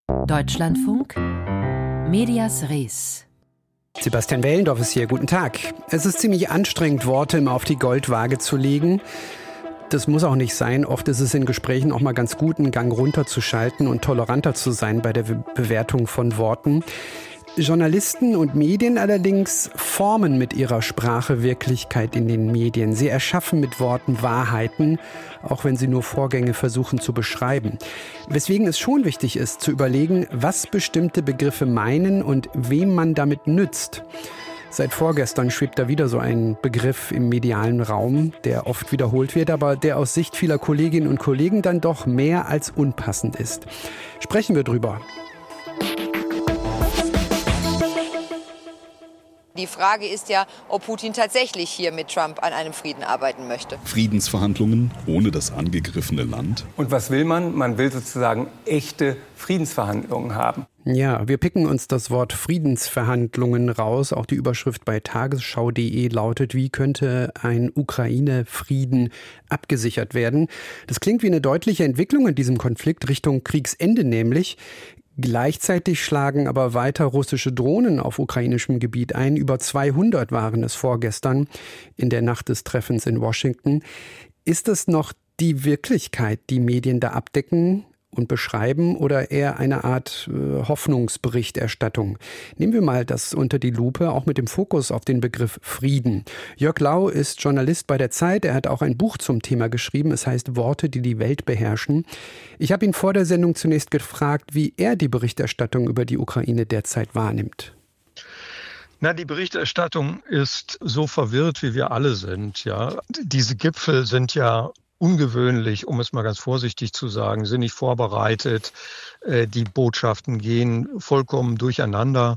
Deutschlandfunk, Medias Res. Sebastian Wellendorf ist hier. Guten Tag. Es ist ziemlich anstrengend, Worte immer auf die Goldwaage zu legen. Das muss auch nicht sein. Oft ist es in Gesprächen auch mal ganz gut, einen Gang runterzuschalten und toleranter zu sein bei der Bewertung von Worten. Journalisten und Medien allerdings formen mit ihrer Sprache Wirklichkeit in den Medien. Sie erschaffen mit Worten Wahrheiten, auch wenn sie nur Vorgänge versuchen zu beschreiben. Weswegen es schon wichtig ist, zu überlegen, was bestimmte Begriffe meinen und wem man damit nützt. Seit vorgestern schwebt da wieder so ein Begriff im medialen Raum, der oft wiederholt wird, aber der aus Sicht vieler Kolleginnen und Kollegen dann doch mehr als unpassend ist. Sprechen wir drüber. Die Frage ist ja, ob Putin tatsächlich hier mit Trump an einem Frieden arbeiten möchte. Friedensverhandlungen ohne das angegriffene Land. Und was will man? Man will sozusagen echte Friedensverhandlungen haben. Ja, wir picken uns das Wort Friedensverhandlungen raus. Auch die Überschrift bei tagesschau.de lautet: Wie könnte ein Ukraine-Frieden abgesichert werden? Das klingt wie eine deutliche Entwicklung in diesem Konflikt Richtung Kriegsende nämlich. Gleichzeitig schlagen aber weiter russische Drohnen auf ukrainischem Gebiet ein. Über 200 waren es vorgestern in der Nacht des Treffens in Washington. Ist es noch die Wirklichkeit, die Medien da abdecken und beschreiben, oder eher eine Art Hoffnungsberichterstattung? Nehmen wir mal das unter die Lupe, auch mit dem Fokus auf den Begriff Frieden. Jörg Lau ist Journalist bei der Zeit. Er hat auch ein Buch zum Thema geschrieben. Es heißt Worte, die die Welt beherrschen. Ich habe ihn vor der Sendung zunächst gefragt, wie er die Berichterstattung über die Ukraine derzeit wahrnimmt. Die Berichterstattung ist so verwirrt, wie wir alle sind. Ja, diese Gipfel sind ja ungewöhnlich, um es mal ganz vorsichtig zu sagen, sind nicht vorbereitet. Die Botschaften gehen vollkommen durcheinander.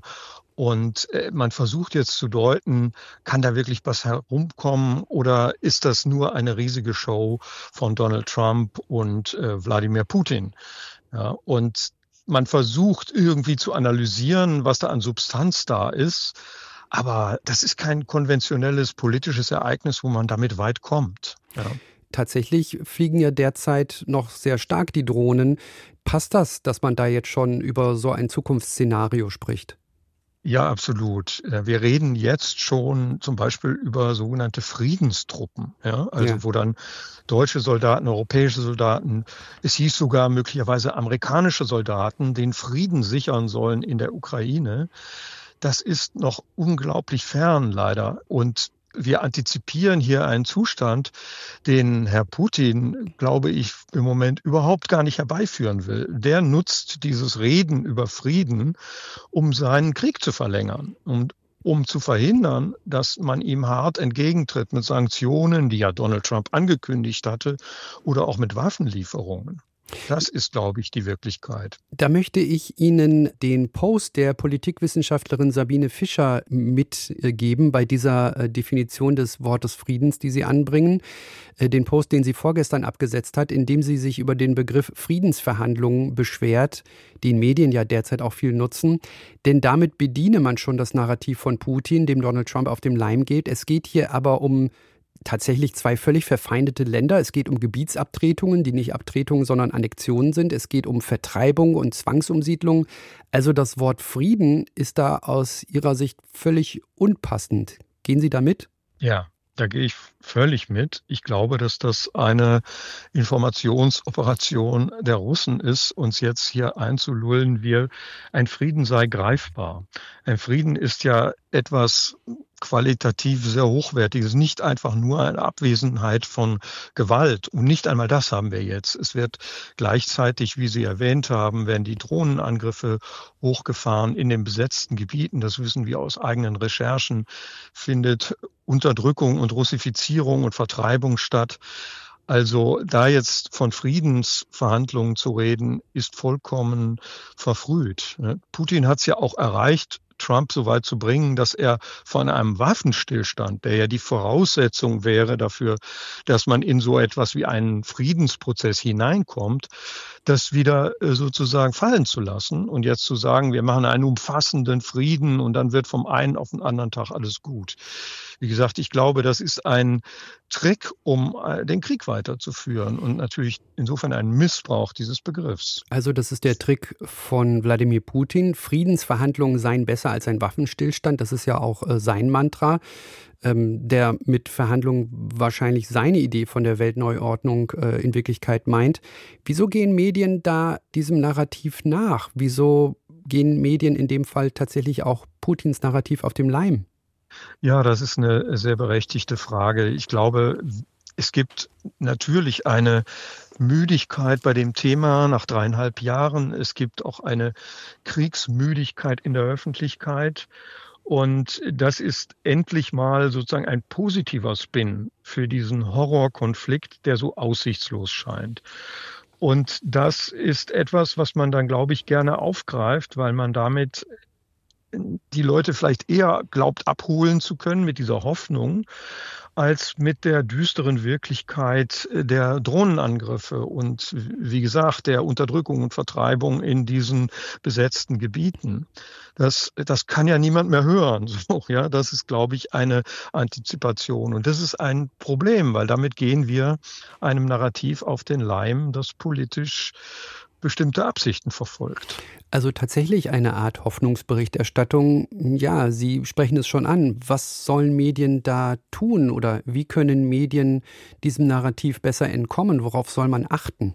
Und man versucht jetzt zu deuten, kann da wirklich was herumkommen oder ist das nur eine riesige Show von Donald Trump und Wladimir Putin? Ja, und man versucht irgendwie zu analysieren, was da an Substanz da ist. Aber das ist kein konventionelles politisches Ereignis, wo man damit weit kommt. Ja. Tatsächlich fliegen ja derzeit noch sehr stark die Drohnen. Passt das, dass man da jetzt schon über so ein Zukunftsszenario spricht? Ja, absolut. Wir reden jetzt schon zum Beispiel über sogenannte Friedenstruppen, wo dann deutsche Soldaten, europäische Soldaten, es hieß sogar möglicherweise amerikanische Soldaten, den Frieden sichern sollen in der Ukraine. Das ist noch unglaublich fern leider. Und wir antizipieren hier einen Zustand, den Herr Putin, glaube ich, im Moment überhaupt gar nicht herbeiführen will. Der nutzt dieses Reden über Frieden, um seinen Krieg zu verlängern und um zu verhindern, dass man ihm hart entgegentritt mit Sanktionen, die ja Donald Trump angekündigt hatte, oder auch mit Waffenlieferungen. Das ist, glaube ich, die Wirklichkeit. Da möchte ich Ihnen den Post der Politikwissenschaftlerin Sabine Fischer mitgeben bei dieser Definition des Wortes Friedens, die Sie anbringen. Den Post, den sie vorgestern abgesetzt hat, in dem sie sich über den Begriff Friedensverhandlungen beschwert, den Medien ja derzeit auch viel nutzen. Denn damit bediene man schon das Narrativ von Putin, dem Donald Trump auf dem Leim geht. Es geht hier aber um tatsächlich zwei völlig verfeindete Länder. Es geht um Gebietsabtretungen, die nicht Abtretungen, sondern Annexionen sind. Es geht um Vertreibung und Zwangsumsiedlung. Also das Wort Frieden ist da aus Ihrer Sicht völlig unpassend. Gehen Sie da mit? Ja, da gehe ich völlig mit. Ich glaube, dass das eine Informationsoperation der Russen ist, uns jetzt hier einzulullen, ein Frieden sei greifbar. Ein Frieden ist ja etwas qualitativ sehr Hochwertiges, nicht einfach nur eine Abwesenheit von Gewalt. Und nicht einmal das haben wir jetzt. Es wird gleichzeitig, wie Sie erwähnt haben, werden die Drohnenangriffe hochgefahren in den besetzten Gebieten. Das wissen wir aus eigenen Recherchen, findet Unterdrückung und Russifizierung und Vertreibung statt. Also da jetzt von Friedensverhandlungen zu reden, ist vollkommen verfrüht. Putin hat es ja auch erreicht, Trump so weit zu bringen, dass er von einem Waffenstillstand, der ja die Voraussetzung wäre dafür, dass man in so etwas wie einen Friedensprozess hineinkommt, das wieder sozusagen fallen zu lassen und jetzt zu sagen, wir machen einen umfassenden Frieden und dann wird vom einen auf den anderen Tag alles gut. Wie gesagt, ich glaube, das ist ein Trick, um den Krieg weiterzuführen und natürlich insofern ein Missbrauch dieses Begriffs. Also das ist der Trick von Wladimir Putin. Friedensverhandlungen seien besser als ein Waffenstillstand. Das ist ja auch sein Mantra, der mit Verhandlungen wahrscheinlich seine Idee von der Weltneuordnung in Wirklichkeit meint. Wieso gehen Medien da diesem Narrativ nach? Wieso gehen Medien in dem Fall tatsächlich auch Putins Narrativ auf dem Leim? Ja, das ist eine sehr berechtigte Frage. Ich glaube, es gibt natürlich eine Müdigkeit bei dem Thema nach 3,5 Jahren. Es gibt auch eine Kriegsmüdigkeit in der Öffentlichkeit. Und das ist endlich mal sozusagen ein positiver Spin für diesen Horrorkonflikt, der so aussichtslos scheint. Und das ist etwas, was man dann, glaube ich, gerne aufgreift, weil man damit die Leute vielleicht eher glaubt, abholen zu können mit dieser Hoffnung, als mit der düsteren Wirklichkeit der Drohnenangriffe und, wie gesagt, der Unterdrückung und Vertreibung in diesen besetzten Gebieten. Das kann ja niemand mehr hören. So, ja, das ist, glaube ich, eine Antizipation. Und das ist ein Problem, weil damit gehen wir einem Narrativ auf den Leim, das politisch bestimmte Absichten verfolgt. Also tatsächlich eine Art Hoffnungsberichterstattung. Ja, Sie sprechen es schon an. Was sollen Medien da tun oder wie können Medien diesem Narrativ besser entkommen? Worauf soll man achten?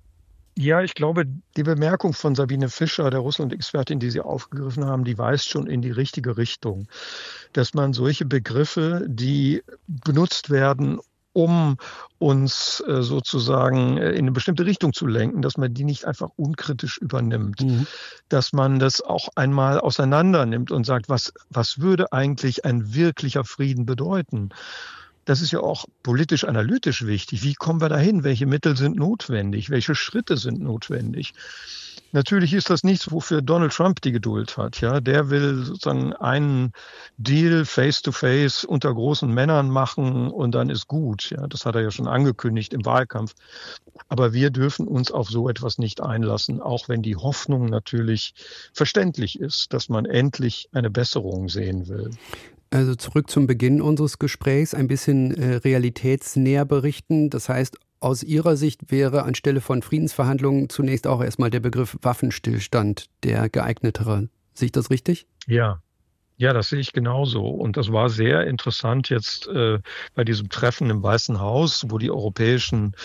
Ja, ich glaube, die Bemerkung von Sabine Fischer, der Russland-Expertin, die Sie aufgegriffen haben, die weist schon in die richtige Richtung. Dass man solche Begriffe, die benutzt werden, um uns sozusagen in eine bestimmte Richtung zu lenken, dass man die nicht einfach unkritisch übernimmt. Dass man das auch einmal auseinander nimmt und sagt, was würde eigentlich ein wirklicher Frieden bedeuten? Das ist ja auch politisch-analytisch wichtig. Wie kommen wir dahin? Welche Mittel sind notwendig? Welche Schritte sind notwendig? Natürlich ist das nichts, wofür Donald Trump die Geduld hat. Ja, der will sozusagen einen Deal face-to-face unter großen Männern machen und dann ist gut. Ja, das hat er ja schon angekündigt im Wahlkampf. Aber wir dürfen uns auf so etwas nicht einlassen, auch wenn die Hoffnung natürlich verständlich ist, dass man endlich eine Besserung sehen will. Also zurück zum Beginn unseres Gesprächs, ein bisschen realitätsnäher berichten. Das heißt, aus Ihrer Sicht wäre anstelle von Friedensverhandlungen zunächst auch erstmal der Begriff Waffenstillstand der geeignetere. Sehe ich das richtig? Ja, das sehe ich genauso. Und das war sehr interessant jetzt bei diesem Treffen im Weißen Haus, wo die europäischen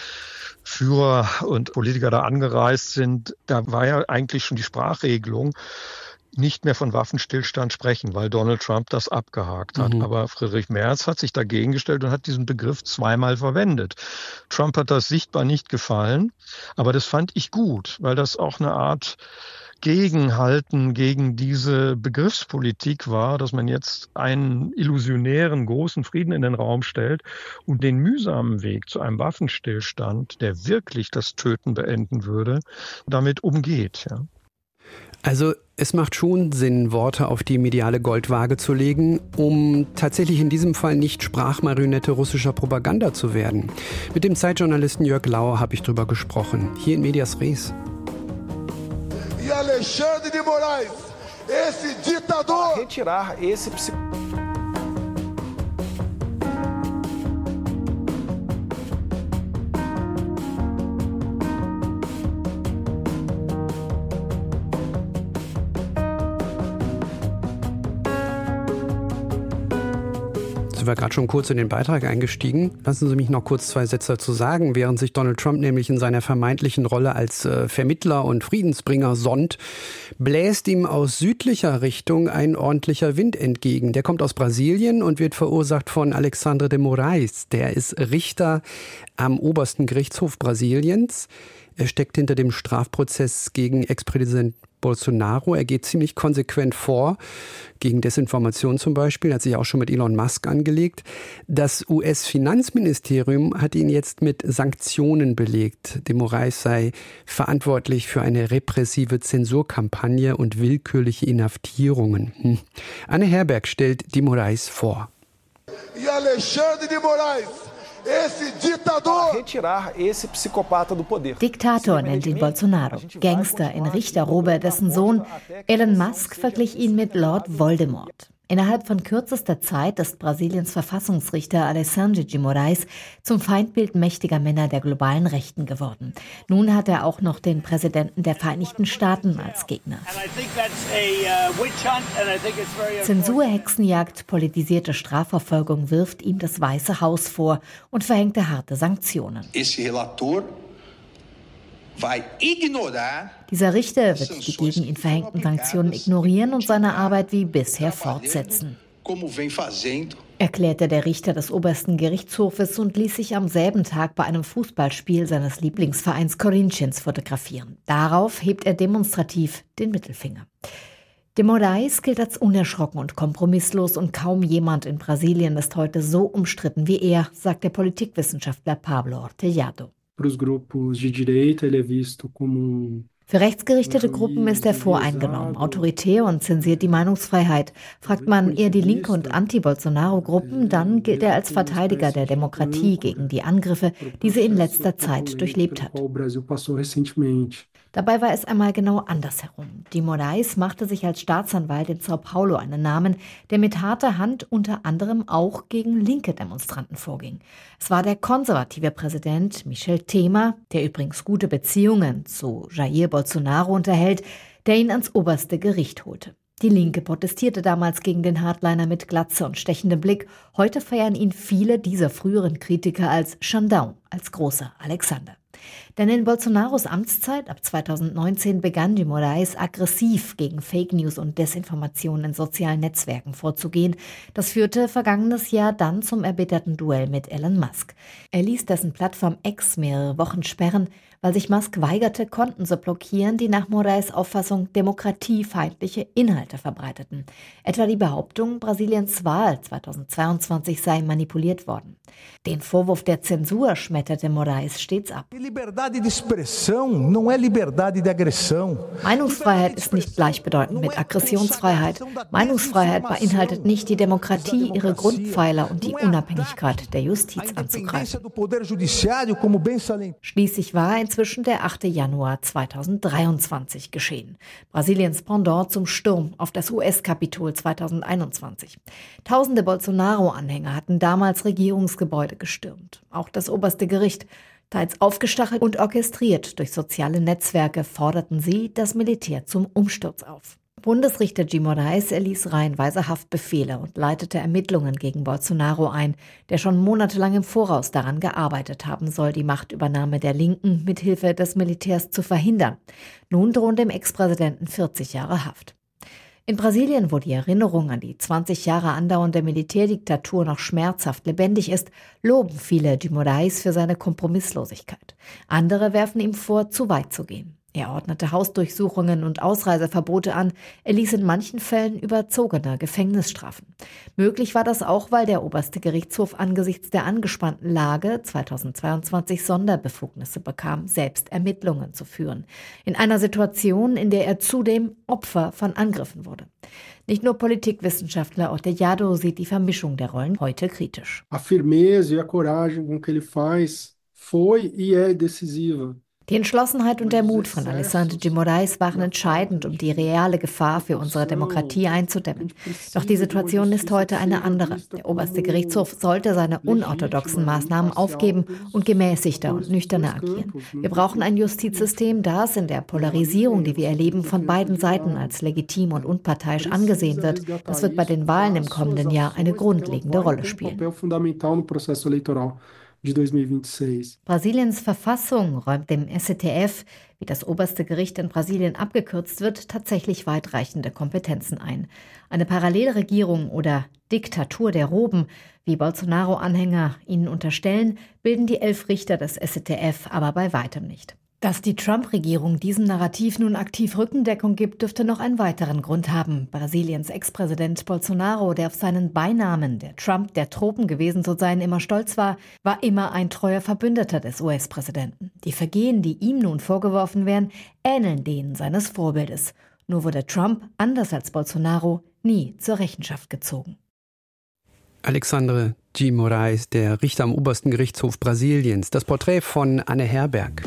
Führer und Politiker da angereist sind. Da war ja eigentlich schon die Sprachregelung, nicht mehr von Waffenstillstand sprechen, weil Donald Trump das abgehakt hat. Aber Friedrich Merz hat sich dagegen gestellt und hat diesen Begriff zweimal verwendet. Trump hat das sichtbar nicht gefallen, aber das fand ich gut, weil das auch eine Art Gegenhalten gegen diese Begriffspolitik war, dass man jetzt einen illusionären großen Frieden in den Raum stellt und den mühsamen Weg zu einem Waffenstillstand, der wirklich das Töten beenden würde, damit umgeht. Ja. Also es macht schon Sinn, Worte auf die mediale Goldwaage zu legen, um tatsächlich in diesem Fall nicht Sprachmarionette russischer Propaganda zu werden. Mit dem Zeitjournalisten Jörg Lauer habe ich drüber gesprochen, hier in Medias Res. Alexandre de Moraes, esse ditador, retirar esse Wir gerade schon kurz in den Beitrag eingestiegen. Lassen Sie mich noch kurz 2 Sätze dazu sagen. Während sich Donald Trump nämlich in seiner vermeintlichen Rolle als Vermittler und Friedensbringer sonnt, bläst ihm aus südlicher Richtung ein ordentlicher Wind entgegen. Der kommt aus Brasilien und wird verursacht von Alexandre de Moraes. Der ist Richter am obersten Gerichtshof Brasiliens. Er steckt hinter dem Strafprozess gegen Ex-Präsident Bolsonaro. Er geht ziemlich konsequent vor, gegen Desinformation zum Beispiel, hat sich auch schon mit Elon Musk angelegt. Das US-Finanzministerium hat ihn jetzt mit Sanktionen belegt. De Moraes sei verantwortlich für eine repressive Zensurkampagne und willkürliche Inhaftierungen. Anne Herberg stellt de Moraes vor. Alexandre de Moraes. Diktator nennt ihn Bolsonaro, Gangster in Richterrobe, dessen Sohn Elon Musk verglich ihn mit Lord Voldemort. Innerhalb von kürzester Zeit ist Brasiliens Verfassungsrichter Alexandre de Moraes zum Feindbild mächtiger Männer der globalen Rechten geworden. Nun hat er auch noch den Präsidenten der Vereinigten Staaten als Gegner. Zensur, Hexenjagd, politisierte Strafverfolgung wirft ihm das Weiße Haus vor und verhängte harte Sanktionen. Dieser Richter wird die gegen ihn verhängten Sanktionen ignorieren und seine Arbeit wie bisher fortsetzen, erklärte der Richter des obersten Gerichtshofes und ließ sich am selben Tag bei einem Fußballspiel seines Lieblingsvereins Corinthians fotografieren. Darauf hebt er demonstrativ den Mittelfinger. De Moraes gilt als unerschrocken und kompromisslos und kaum jemand in Brasilien ist heute so umstritten wie er, sagt der Politikwissenschaftler Pablo Ortellado. Für rechtsgerichtete Gruppen ist er voreingenommen, autoritär und zensiert die Meinungsfreiheit. Fragt man eher die linke und Anti-Bolsonaro-Gruppen, dann gilt er als Verteidiger der Demokratie gegen die Angriffe, die sie in letzter Zeit durchlebt hat. Dabei war es einmal genau andersherum. De Moraes machte sich als Staatsanwalt in São Paulo einen Namen, der mit harter Hand unter anderem auch gegen linke Demonstranten vorging. Es war der konservative Präsident Michel Temer, der übrigens gute Beziehungen zu Jair Bolsonaro unterhält, der ihn ans oberste Gericht holte. Die Linke protestierte damals gegen den Hardliner mit Glatze und stechendem Blick. Heute feiern ihn viele dieser früheren Kritiker als Xandão, als großer Alexander. Denn in Bolsonaros Amtszeit ab 2019 begann de Moraes aggressiv gegen Fake News und Desinformationen in sozialen Netzwerken vorzugehen. Das führte vergangenes Jahr dann zum erbitterten Duell mit Elon Musk. Er ließ dessen Plattform X mehrere Wochen sperren, weil sich Musk weigerte, Konten zu blockieren, die nach Moraes Auffassung demokratiefeindliche Inhalte verbreiteten. Etwa die Behauptung, Brasiliens Wahl 2022 sei manipuliert worden. Den Vorwurf der Zensur schmetterte Moraes stets ab. Meinungsfreiheit ist nicht gleichbedeutend mit Aggressionsfreiheit. Meinungsfreiheit beinhaltet nicht die Demokratie, ihre Grundpfeiler und die Unabhängigkeit der Justiz anzugreifen. Schließlich war inzwischen der 8. Januar 2023 geschehen. Brasiliens Pendant zum Sturm auf das US-Kapitol 2021. Tausende Bolsonaro-Anhänger hatten damals Regierungsgebäude gestürmt. Auch das oberste Gericht. Teils aufgestachelt und orchestriert durch soziale Netzwerke forderten sie das Militär zum Umsturz auf. Bundesrichter de Moraes erließ reihenweise Haftbefehle und leitete Ermittlungen gegen Bolsonaro ein, der schon monatelang im Voraus daran gearbeitet haben soll, die Machtübernahme der Linken mithilfe des Militärs zu verhindern. Nun drohen dem Ex-Präsidenten 40 Jahre Haft. In Brasilien, wo die Erinnerung an die 20 Jahre andauernde Militärdiktatur noch schmerzhaft lebendig ist, loben viele de Moraes für seine Kompromisslosigkeit. Andere werfen ihm vor, zu weit zu gehen. Er ordnete Hausdurchsuchungen und Ausreiseverbote an, er ließ in manchen Fällen überzogene Gefängnisstrafen. Möglich war das auch, weil der oberste Gerichtshof angesichts der angespannten Lage 2022 Sonderbefugnisse bekam, selbst Ermittlungen zu führen. In einer Situation, in der er zudem Opfer von Angriffen wurde. Nicht nur Politikwissenschaftler Ortellado sieht die Vermischung der Rollen heute kritisch. A firmeza e a coragem com que ele faz foi e é decisiva. Die Entschlossenheit und der Mut von Alexandre de Moraes waren entscheidend, um die reale Gefahr für unsere Demokratie einzudämmen. Doch die Situation ist heute eine andere. Der oberste Gerichtshof sollte seine unorthodoxen Maßnahmen aufgeben und gemäßigter und nüchterner agieren. Wir brauchen ein Justizsystem, das in der Polarisierung, die wir erleben, von beiden Seiten als legitim und unparteiisch angesehen wird. Das wird bei den Wahlen im kommenden Jahr eine grundlegende Rolle spielen. Brasiliens Verfassung räumt dem STF, wie das oberste Gericht in Brasilien abgekürzt wird, tatsächlich weitreichende Kompetenzen ein. Eine Parallelregierung oder Diktatur der Roben, wie Bolsonaro-Anhänger ihnen unterstellen, bilden die 11 Richter des STF aber bei weitem nicht. Dass die Trump-Regierung diesem Narrativ nun aktiv Rückendeckung gibt, dürfte noch einen weiteren Grund haben. Brasiliens Ex-Präsident Bolsonaro, der auf seinen Beinamen, der Trump der Tropen gewesen zu sein, immer stolz war, war immer ein treuer Verbündeter des US-Präsidenten. Die Vergehen, die ihm nun vorgeworfen werden, ähneln denen seines Vorbildes. Nur wurde Trump, anders als Bolsonaro, nie zur Rechenschaft gezogen. Alexandre de Moraes, der Richter am obersten Gerichtshof Brasiliens. Das Porträt von Anne Herberg.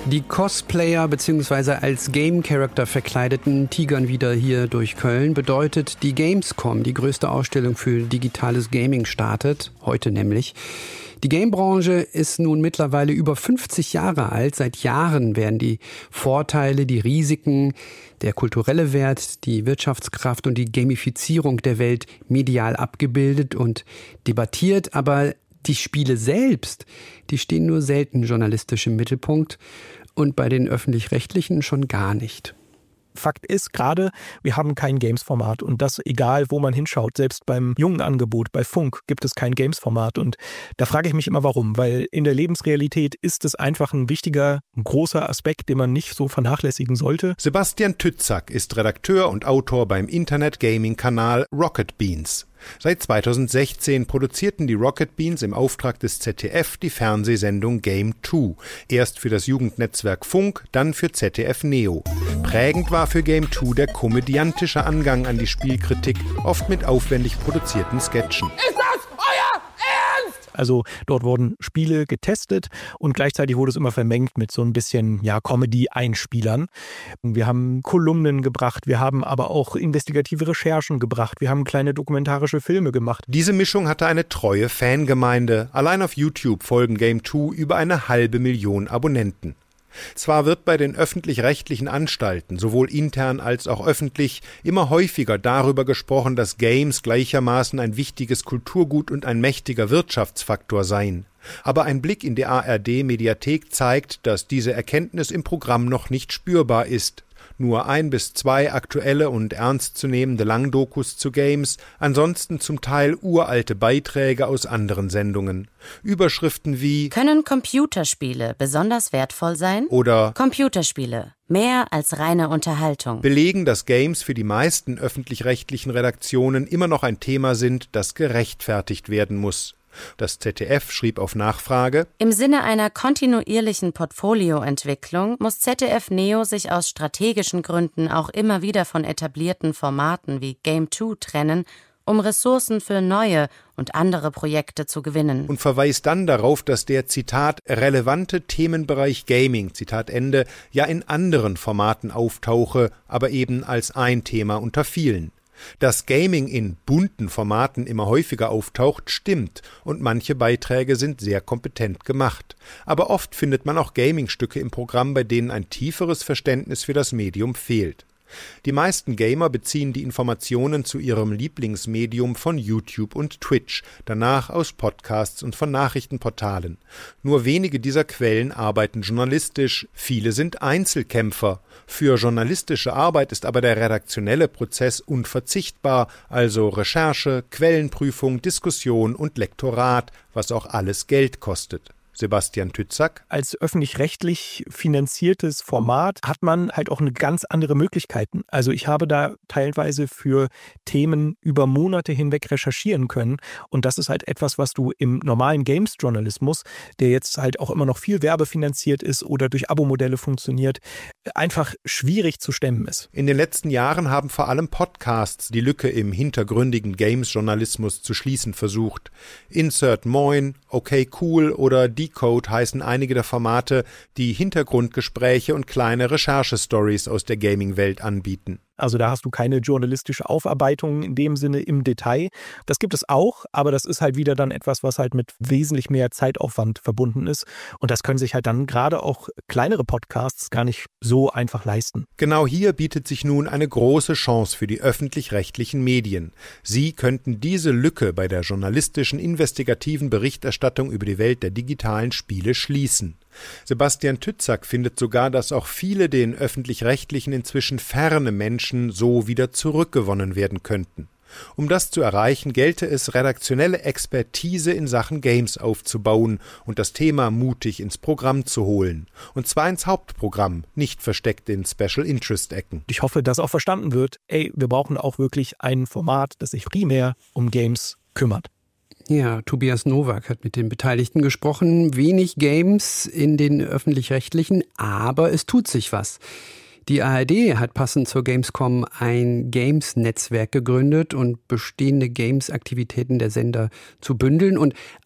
Die Cosplayer bzw. als Game-Character verkleideten tigern wieder hier durch Köln. Bedeutet, die Gamescom, die größte Ausstellung für digitales Gaming, startet. Heute nämlich. Die Game-Branche ist nun mittlerweile über 50 Jahre alt. Seit Jahren werden die Vorteile, die Risiken, der kulturelle Wert, die Wirtschaftskraft und die Gamifizierung der Welt medial abgebildet und debattiert. Aber die Spiele selbst, die stehen nur selten journalistisch im Mittelpunkt und bei den Öffentlich-Rechtlichen schon gar nicht. Fakt ist gerade, wir haben kein Games-Format und das egal, wo man hinschaut. Selbst beim jungen Angebot, bei Funk, gibt es kein Games-Format und da frage ich mich immer, warum. Weil in der Lebensrealität ist es einfach ein wichtiger, ein großer Aspekt, den man nicht so vernachlässigen sollte. Sebastian Tützak ist Redakteur und Autor beim Internet-Gaming-Kanal Rocket Beans. Seit 2016 produzierten die Rocket Beans im Auftrag des ZDF die Fernsehsendung Game 2. Erst für das Jugendnetzwerk Funk, dann für ZDF Neo. Prägend war für Game 2 der komödiantische Angang an die Spielkritik, oft mit aufwendig produzierten Sketchen. Ist das euer Ernst? Also dort wurden Spiele getestet und gleichzeitig wurde es immer vermengt mit so ein bisschen Comedy-Einspielern. Wir haben Kolumnen gebracht, wir haben aber auch investigative Recherchen gebracht, wir haben kleine dokumentarische Filme gemacht. Diese Mischung hatte eine treue Fangemeinde. Allein auf YouTube folgen Game 2 über 500.000 Abonnenten. Zwar wird bei den öffentlich-rechtlichen Anstalten, sowohl intern als auch öffentlich, immer häufiger darüber gesprochen, dass Games gleichermaßen ein wichtiges Kulturgut und ein mächtiger Wirtschaftsfaktor seien. Aber ein Blick in die ARD-Mediathek zeigt, dass diese Erkenntnis im Programm noch nicht spürbar ist. Nur 1 bis 2 aktuelle und ernstzunehmende Langdokus zu Games, ansonsten zum Teil uralte Beiträge aus anderen Sendungen. Überschriften wie Können Computerspiele besonders wertvoll sein? Oder Computerspiele, mehr als reine Unterhaltung. belegen, dass Games für die meisten öffentlich-rechtlichen Redaktionen immer noch ein Thema sind, das gerechtfertigt werden muss. Das ZDF schrieb auf Nachfrage: Im Sinne einer kontinuierlichen Portfolioentwicklung muss ZDF Neo sich aus strategischen Gründen auch immer wieder von etablierten Formaten wie Game 2 trennen, um Ressourcen für neue und andere Projekte zu gewinnen. Und verweist dann darauf, dass der, Zitat, relevante Themenbereich Gaming, Zitat Ende, ja in anderen Formaten auftauche, aber eben als ein Thema unter vielen. Dass Gaming in bunten Formaten immer häufiger auftaucht, stimmt, und manche Beiträge sind sehr kompetent gemacht. Aber oft findet man auch Gaming-Stücke im Programm, bei denen ein tieferes Verständnis für das Medium fehlt. Die meisten Gamer beziehen die Informationen zu ihrem Lieblingsmedium von YouTube und Twitch, danach aus Podcasts und von Nachrichtenportalen. Nur wenige dieser Quellen arbeiten journalistisch, viele sind Einzelkämpfer. Für journalistische Arbeit ist aber der redaktionelle Prozess unverzichtbar, also Recherche, Quellenprüfung, Diskussion und Lektorat, was auch alles Geld kostet. Sebastian Tützak: Als öffentlich-rechtlich finanziertes Format hat man halt auch eine ganz andere Möglichkeiten. Also ich habe da teilweise für Themen über Monate hinweg recherchieren können und das ist halt etwas, was du im normalen Games-Journalismus, der jetzt halt auch immer noch viel werbefinanziert ist oder durch Abo-Modelle funktioniert, einfach schwierig zu stemmen ist. In den letzten Jahren haben vor allem Podcasts die Lücke im hintergründigen Games-Journalismus zu schließen versucht. Insert Moin, Okay Cool oder Decode heißen einige der Formate, die Hintergrundgespräche und kleine Recherchestories aus der Gaming-Welt anbieten. Also da hast du keine journalistische Aufarbeitung in dem Sinne im Detail. Das gibt es auch, aber das ist halt wieder dann etwas, was halt mit wesentlich mehr Zeitaufwand verbunden ist. Und das können sich halt dann gerade auch kleinere Podcasts gar nicht so einfach leisten. Genau hier bietet sich nun eine große Chance für die öffentlich-rechtlichen Medien. Sie könnten diese Lücke bei der journalistischen, investigativen Berichterstattung über die Welt der digitalen Spiele schließen. Sebastian Tützak findet sogar, dass auch viele den öffentlich-rechtlichen inzwischen ferne Menschen so wieder zurückgewonnen werden könnten. Um das zu erreichen, gelte es, redaktionelle Expertise in Sachen Games aufzubauen und das Thema mutig ins Programm zu holen. Und zwar ins Hauptprogramm, nicht versteckt in Special-Interest-Ecken. Ich hoffe, dass auch verstanden wird, wir brauchen auch wirklich ein Format, das sich primär um Games kümmert. Ja, Tobias Nowak hat mit den Beteiligten gesprochen. Wenig Games in den Öffentlich-Rechtlichen, aber es tut sich was. Die ARD hat passend zur Gamescom ein Games-Netzwerk gegründet und bestehende Games-Aktivitäten der Sender zu bündeln. Und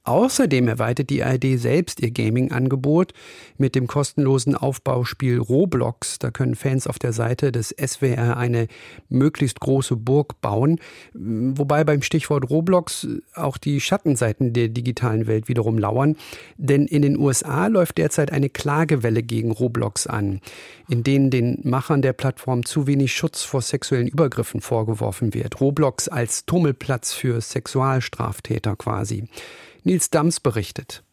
Außerdem erweitert die ARD selbst ihr Gaming-Angebot mit dem kostenlosen Aufbauspiel Roblox. Da können Fans auf der Seite des SWR eine möglichst große Burg bauen. Wobei beim Stichwort Roblox auch die Schattenseiten der digitalen Welt wiederum lauern. Denn in den USA läuft derzeit eine Klagewelle gegen Roblox an, in denen den Machern der Plattform zu wenig Schutz vor sexuellen Übergriffen vorgeworfen wird. Roblox als Tummelplatz für Sexualstraftäter quasi. Nils Dams berichtet.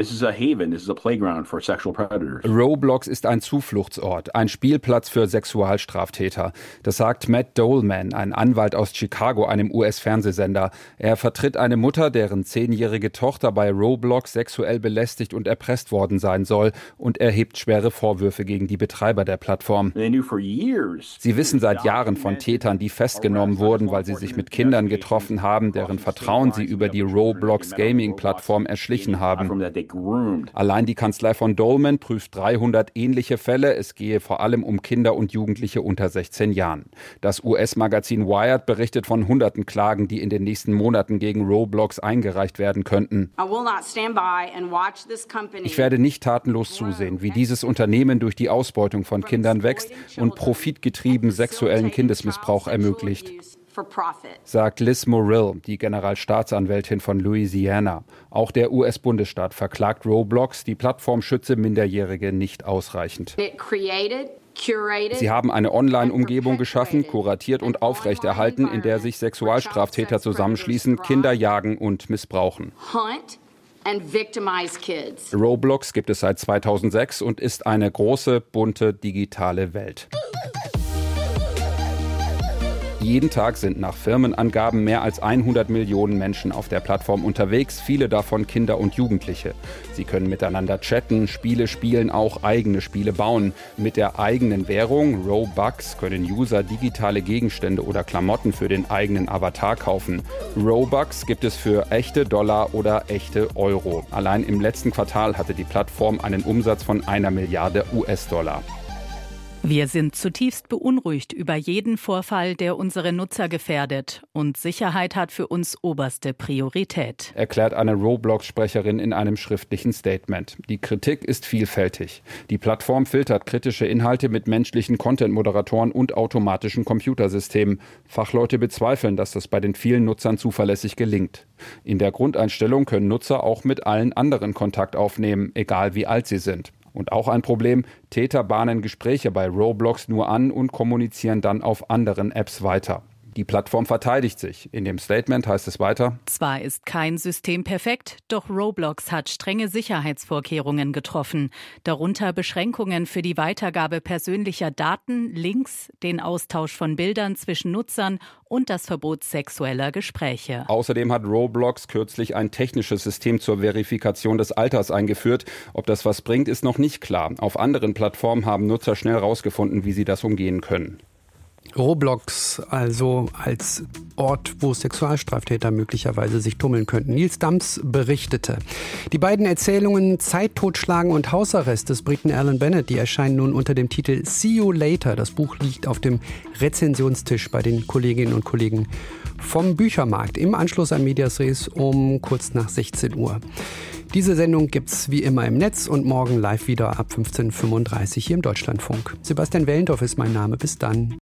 Roblox ist ein Zufluchtsort, ein Spielplatz für Sexualstraftäter. Das sagt Matt Dolman, ein Anwalt aus Chicago, einem US-Fernsehsender. Er vertritt eine Mutter, deren 10-jährige Tochter bei Roblox sexuell belästigt und erpresst worden sein soll, und erhebt schwere Vorwürfe gegen die Betreiber der Plattform. Sie wissen seit Jahren von Tätern, die festgenommen wurden, weil sie sich mit Kindern getroffen haben, deren Vertrauen sie über die Roblox Gaming-Plattform erschlichen haben. Allein die Kanzlei von Dolman prüft 300 ähnliche Fälle. Es gehe vor allem um Kinder und Jugendliche unter 16 Jahren. Das US-Magazin Wired berichtet von hunderten Klagen, die in den nächsten Monaten gegen Roblox eingereicht werden könnten. Ich werde nicht tatenlos zusehen, wie dieses Unternehmen durch die Ausbeutung von Kindern wächst und profitgetrieben sexuellen Kindesmissbrauch ermöglicht, sagt Liz Morill, die Generalstaatsanwältin von Louisiana. Auch der US-Bundesstaat verklagt Roblox, die Plattform schütze Minderjährige nicht ausreichend. Sie haben eine Online-Umgebung geschaffen, kuratiert und aufrechterhalten, in der sich Sexualstraftäter zusammenschließen, Kinder jagen und missbrauchen. Roblox gibt es seit 2006 und ist eine große, bunte, digitale Welt. Jeden Tag sind nach Firmenangaben mehr als 100 Millionen Menschen auf der Plattform unterwegs, viele davon Kinder und Jugendliche. Sie können miteinander chatten, Spiele spielen, auch eigene Spiele bauen. Mit der eigenen Währung, Robux, können User digitale Gegenstände oder Klamotten für den eigenen Avatar kaufen. Robux gibt es für echte Dollar oder echte Euro. Allein im letzten Quartal hatte die Plattform einen Umsatz von 1 Milliarde US-Dollar. Wir sind zutiefst beunruhigt über jeden Vorfall, der unsere Nutzer gefährdet. Und Sicherheit hat für uns oberste Priorität, erklärt eine Roblox-Sprecherin in einem schriftlichen Statement. Die Kritik ist vielfältig. Die Plattform filtert kritische Inhalte mit menschlichen Content-Moderatoren und automatischen Computersystemen. Fachleute bezweifeln, dass das bei den vielen Nutzern zuverlässig gelingt. In der Grundeinstellung können Nutzer auch mit allen anderen Kontakt aufnehmen, egal wie alt sie sind. Und auch ein Problem, Täter bahnen Gespräche bei Roblox nur an und kommunizieren dann auf anderen Apps weiter. Die Plattform verteidigt sich. In dem Statement heißt es weiter: Zwar ist kein System perfekt, doch Roblox hat strenge Sicherheitsvorkehrungen getroffen. Darunter Beschränkungen für die Weitergabe persönlicher Daten, Links, den Austausch von Bildern zwischen Nutzern und das Verbot sexueller Gespräche. Außerdem hat Roblox kürzlich ein technisches System zur Verifikation des Alters eingeführt. Ob das was bringt, ist noch nicht klar. Auf anderen Plattformen haben Nutzer schnell herausgefunden, wie sie das umgehen können. Roblox also als Ort, wo Sexualstraftäter möglicherweise sich tummeln könnten. Nils Dams berichtete. Die beiden Erzählungen Zeit totschlagen und Hausarrest des Briten Alan Bennett, die erscheinen nun unter dem Titel See You Later. Das Buch liegt auf dem Rezensionstisch bei den Kolleginnen und Kollegen vom Büchermarkt im Anschluss an Medias Res um kurz nach 16 Uhr. Diese Sendung gibt's wie immer im Netz und morgen live wieder ab 15:35 Uhr hier im Deutschlandfunk. Sebastian Wellendorf ist mein Name. Bis dann.